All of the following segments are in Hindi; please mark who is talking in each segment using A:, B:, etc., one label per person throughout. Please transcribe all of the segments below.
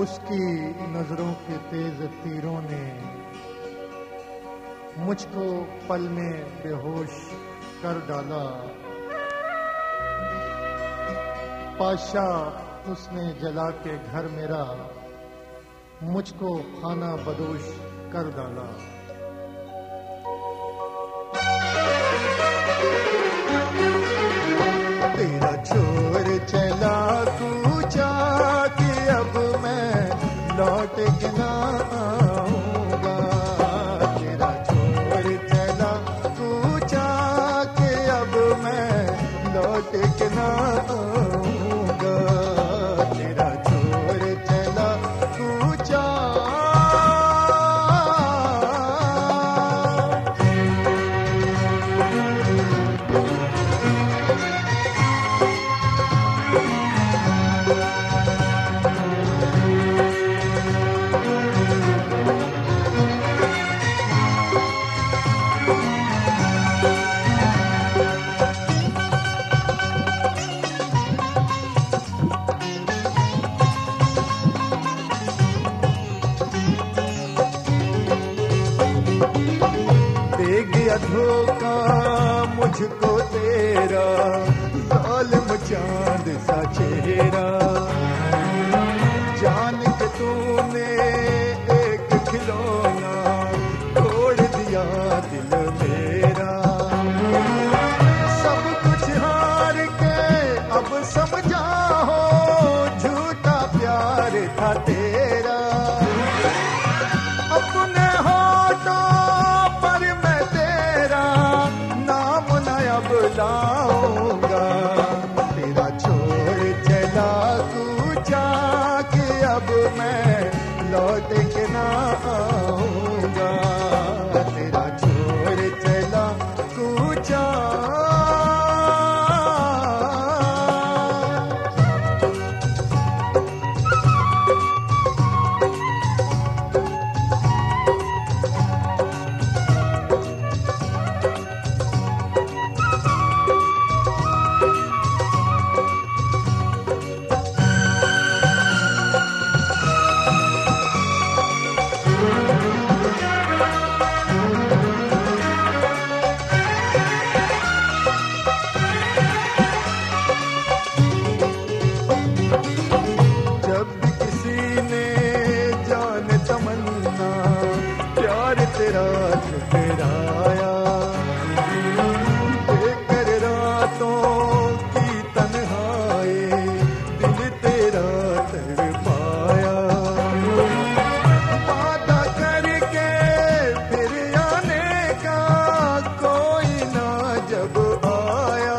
A: उसकी नजरों के तेज तीरों ने मुझको पल में बेहोश कर डाला। पाशा उसने जला के घर मेरा मुझको खाना बदोश कर डाला। तेरा छोर चला कूचा कि अब मैं लौट के ना आऊंगा। तेरा छोर चला कूचा कि अब मैं लौट के ना आऊंगा। तेरा छोर चला कूचा। धोखा मुझको तेरा जालिम चांद सा चेहरा। जान के तूने एक खिलौना तोड़ दिया दिल मेरा। सब कुछ हार के अब समझा हो झूठा प्यार था तेरा। अपने होठों लाऊंगा। तेरा छोड़ चला कूचा कि अब मैं लौट के ना आऊंगा। तेरा छोड़ चला कूचा। तेरा ठुकराया देकर रातों की तन्हाई दिल तेरा तड़पाया। वादा करके फिर आने का कोई ना जब आया।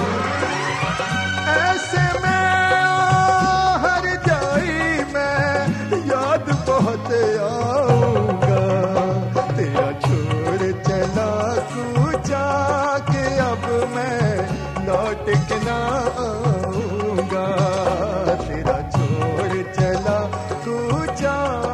A: ऐसे में हर जाई मैं याद बहुत आऊंगा। तेरा छोड़ चला कूचा कि अब मैं लौट के ना आऊंगा। तेरा छोड़ चला कूचा।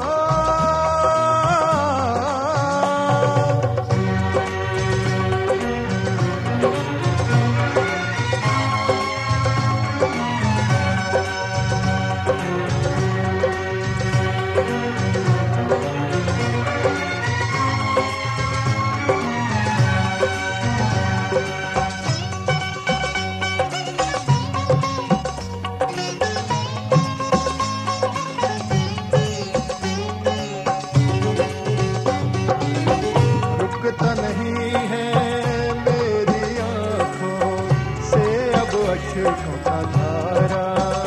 A: रुकता नहीं है मेरी आंखों से अब अश्कों का धारा।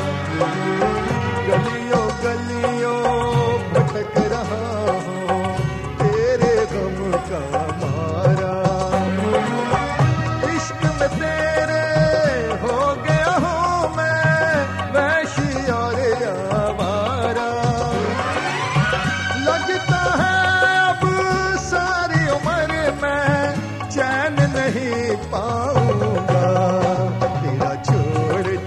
A: गलियों गलियों भटक रहा हूँ तेरे गम का मारा। इश्क में तेरे हो गया हूँ मैं वैशी और आवारा। लगता है चैन नहीं पाऊंगा। तेरा छोड़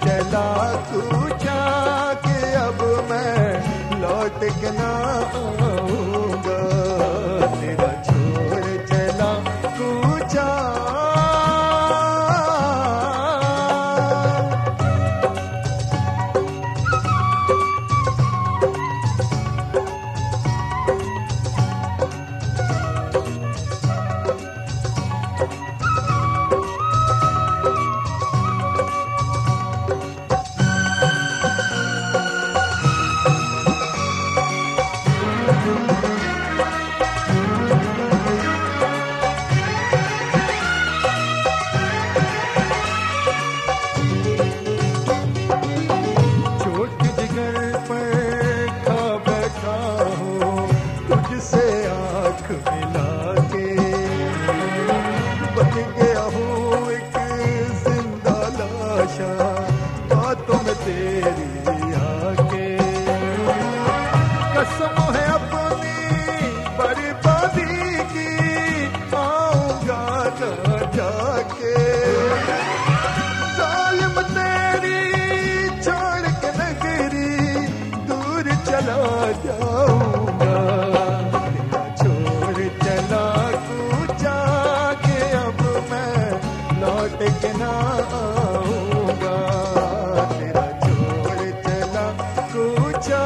A: आशा बातों में तेरी आके, कसम है अपनी बर्बादी की, आऊंगा न जाके, जालिम तेरी छोड़ के नगरी दूर चला जाऊंगा, तेरा छोड़ चला कूचा के अब मैं लौट के ना आऊंगा, तेरा छोड़ चला कूचा।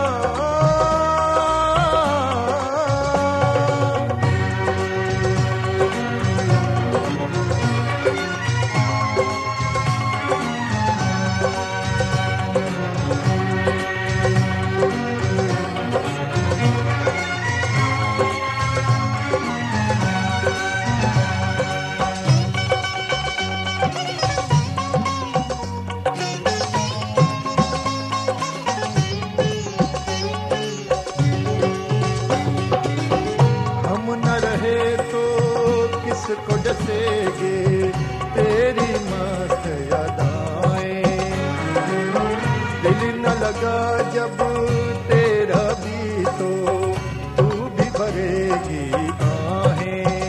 A: को डसेगे तेरी मस्त यादाएं, दिल न लगा जब तेरा भी तो तू भी भरेगी आहें,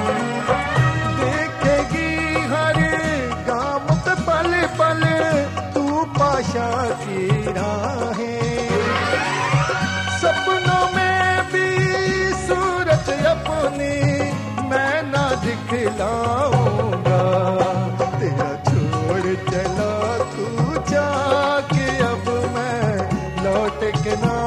A: देखेगी हर गाम पे पल पल तू पाशा की राहें, सपनों में भी सूरत अपनी मैं ना दिखलाऊंगा, तेरा छोड़ चला तू जाके अब मैं लौट के ना